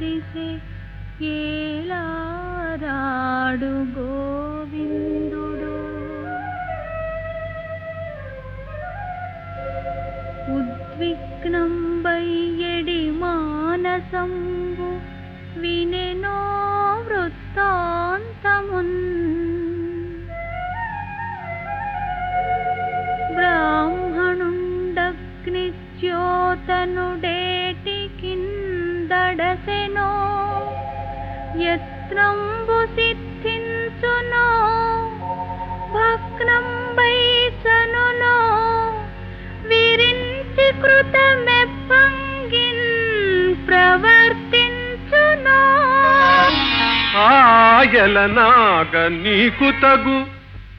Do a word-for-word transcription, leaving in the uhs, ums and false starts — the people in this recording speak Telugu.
తెలిసే ఏలారాడు గోవిందుడు. ఉద్విగ్నంబయ్యడి మానసంబు వినెనో వృత్తాంతమున్. బ్రాహ్మణుండగ్నిజ్యోతనుడేటికిందడసెనో యత్నంబు సిద్ధించునో భగ్నంబైసనునో విరించి కృతమెప్పంగిన్ ప్రవర్తించునో. ఆయల నాగ నీకు తగు